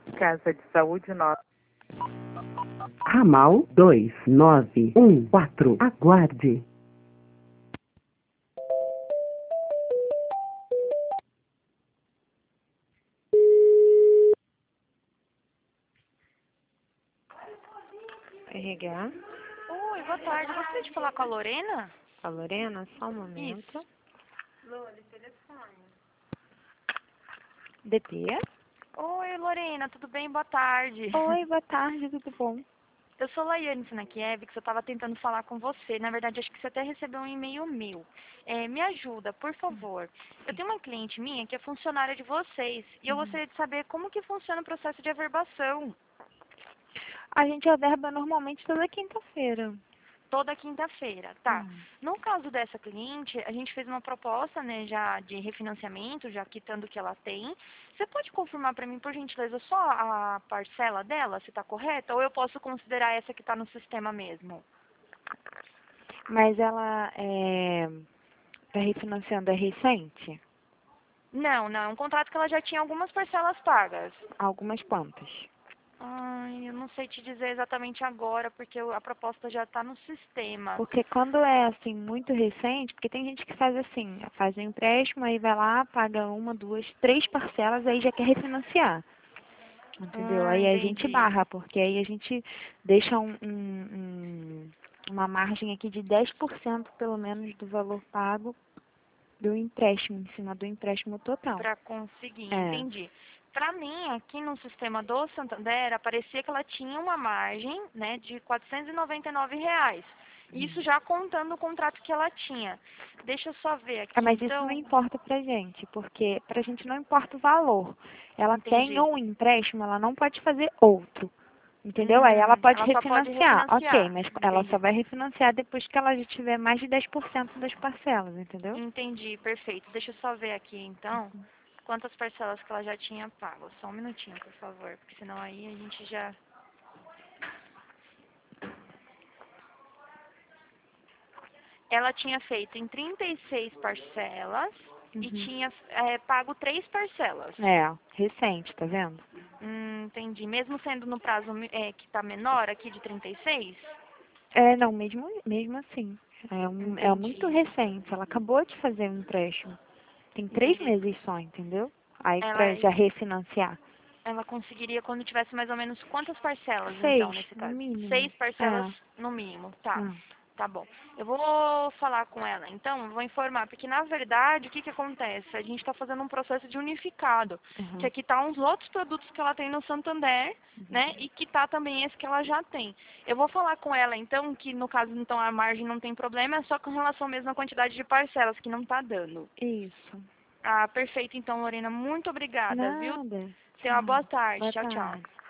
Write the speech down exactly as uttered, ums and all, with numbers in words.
Casa de Saúde nove. Ramal dois nove um quatro. Aguarde. R H, Oi, boa tarde. Eu gostaria de falar com a Lorena? a Lorena, só um momento. Isso. D P? Oi, Lorena, tudo bem? Boa tarde. Oi, boa tarde, tudo bom? Eu sou Laiane Sinakiewicz, eu estava tentando falar com você. Na verdade, acho que você até recebeu um e-mail meu. É, me ajuda, por favor. Eu tenho uma cliente minha que é funcionária de vocês e eu gostaria de saber como que funciona o processo de averbação. A gente averba normalmente toda quinta-feira. Toda quinta-feira, tá. No caso dessa cliente, a gente fez uma proposta, né, já de refinanciamento, já quitando o que ela tem. Você pode confirmar para mim, por gentileza, só a parcela dela, se está correta? Ou eu posso considerar essa que está no sistema mesmo? Mas ela é... tá refinanciando, é recente? Não, não, é um contrato que ela já tinha algumas parcelas pagas. Algumas quantas? Ai, eu não sei te dizer exatamente agora, porque a proposta já está no sistema. Porque quando é assim muito recente, porque tem gente que faz assim, faz um empréstimo, aí vai lá, paga uma, duas, três parcelas, aí já quer refinanciar. Entendeu? Ah, Aí a gente entendi. barra, porque aí a gente deixa um, um- um- uma margem aqui de dez por cento pelo menos do valor pago do empréstimo, em cima do empréstimo total. Para conseguir, É. entendi. Para mim, aqui no sistema do Santander, aparecia que ela tinha uma margem, né, de quatrocentos e noventa e nove reais. Isso já contando o contrato que ela tinha. Deixa eu só ver aqui, Ah, mas isso não então. importa pra gente, porque pra gente não importa o valor. Ela tem Entendi. um empréstimo, ela não pode fazer outro. Entendeu? Aí ela Hum, pode ela só pode refinanciar. Ok, refinanciar. mas ela só Entendi. vai refinanciar depois que ela já tiver mais de dez por cento das parcelas, entendeu? Entendi, perfeito. Deixa eu só ver aqui, então, quantas parcelas que ela já tinha pago. Só um minutinho, por favor, porque senão aí a gente já... Ela tinha feito em trinta e seis parcelas e Uhum. tinha é, pago três parcelas. É, recente, tá vendo? Hum, entendi. Mesmo sendo no prazo é, que está menor, aqui de trinta e seis? É, não, mesmo, mesmo assim. É, um, é muito Entendi. recente. Ela acabou de fazer um empréstimo. Tem três Entendi. meses só, entendeu? Aí pra Ela, já refinanciar. ela conseguiria quando tivesse mais ou menos quantas parcelas, Seis, então, nesse no caso? mínimo. Seis parcelas É. no mínimo, tá. Ah, Tá bom. Eu vou falar com ela, então, vou informar, porque na verdade, o que que acontece? A gente está fazendo um processo de unificado, que uhum. aqui tá uns outros produtos que ela tem no Santander, né, e que tá também esse que ela já tem. Eu vou falar com ela, então, que no caso, então, a margem não tem problema, é só com relação mesmo à quantidade de parcelas, que não tá dando. Isso. Ah, perfeito, então, Lorena, muito obrigada, viu? Nada. Tenha uma Tchau. boa tarde. Boa Tchau, tchau. tarde.